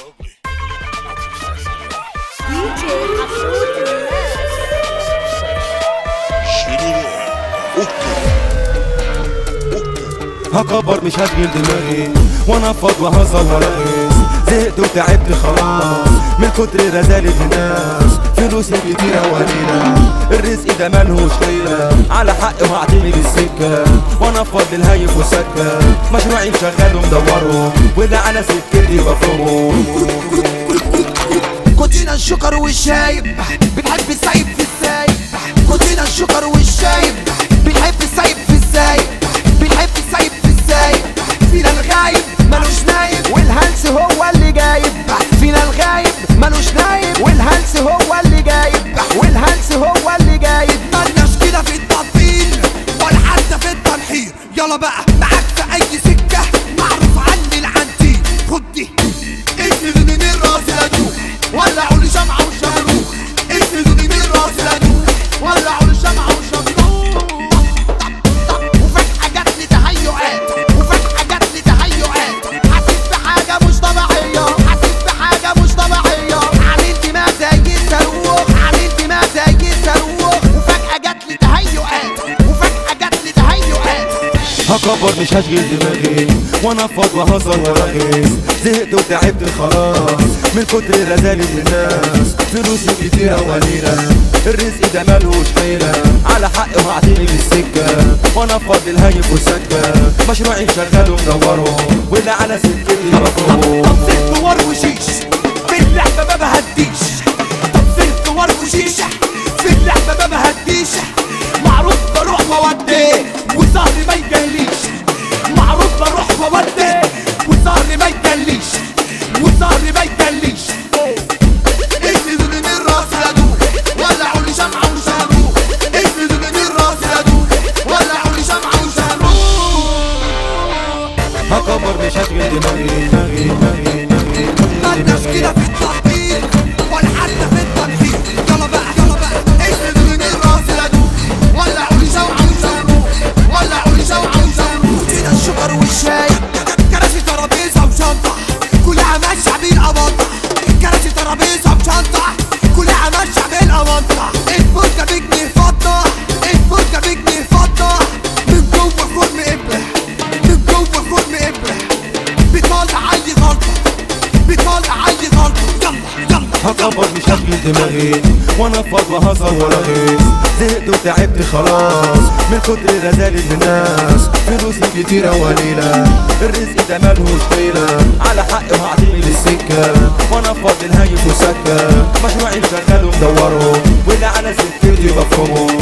هكبر مش هشغل دماغي وانا فاض وهزر وارقص. زهقت وتعبت خلاص من كتر رزالة الناس. فلوسي كتيرة وقليلة الرزق ده ملهوش ليلة. على حقي وهعتمد السكة وانا فاض للهيف وسكة. مشروعي مشغل ومدوره واللي على سكتي بفرمه. كوتشينا الشكر والشايب بنحب السايب في السايب. كوتشينا الشكر والشايب بنحب السايب في السايب. بنحب السايب في السايب. فينا الغايب ملوش نايب والهلس هو اللي جايب. فينا الغايب ملوش نايب والهلس هو اللي جايب. والهلس هو اللي جايب. مالناش كده في التطبيل ولا حتى في التنحير. يلا بقى معاك في اي سكة معروف عني العنتيل. خد دي اسندوني من راس لدوخ ولعوا لي شمعة وشمروخ. اسندوني من راس لدوخ ولعوا لي شمعة وشمروخ. وفجأة جاتلي تهيؤات وفجأة جاتلي تهيؤات. حاسس بحاجة مش طبيعية حاسس بحاجة مش طبيعية. عامل دماغ زي الصاروخ عامل دماغ زي الصاروخ. وفجأة جاتلي تهيؤات وفجأة جاتلي تهيؤات. هكبر مش هشغل دماغي وانا فاض وهزر وارقص. زهقت وتعبت خلاص من كتر رزالة الناس. فلوسي كتيرة وقليلة الرزق ده ملهوش حيلة. على حقي وهعتمد السكة وانا فاض للهيف وسكة. مشروعي مشغل ومدوره واللي على سكتي بفرمه. طب زهقت وروشيش في اللعبة ما بهديش. طب زهقت وروشيش في اللعبة ما بهديش. معروف بروح وودي وسهري ما يجليش. معروف بروح وودي وسهري ما يجليش. وسهري ما يجليش. اسندوني من راس لدوخ ولعوا لي شمعة وشمروخ. اسندوني من راس لدوخ ولعوا لي شمعة وشمروخ. هكبر مش هشغل دماغي. مالناش كده في التطبيل ولا حتى في التنحير. يلا بقى اسندوني من راس لدوخ ولعوا لي شمعة وشمروخ. ولعوا لي شمعة وشمروخ. كوتشينا الشكر والشاي كراسي ترابيزة وشنطة كلها ماشية بالأمانطة. كراسي ترابيزة وشنطة كلها ماشية بالأمانطة. الفرجة بجنيه فضة الفرجة بجنيه فضة. من جوه فرن إبرة من جوه فرن إبرة. بيطلع أي غلطة بيطلع أي غلطة. يلا هكبر مش هشغل دماغي وانا فاض وهزر وارقص. زهقت وتعبت خلاص من كتر رزالة الناس. فلوسي كتيرة وقليلة الرزق ده ملهوش حيلة. على حقي وهعتمد السكة وانا فاض للهيف وسكة. مشروعي مشغل ومدوره واللي على سكتي بفرمه.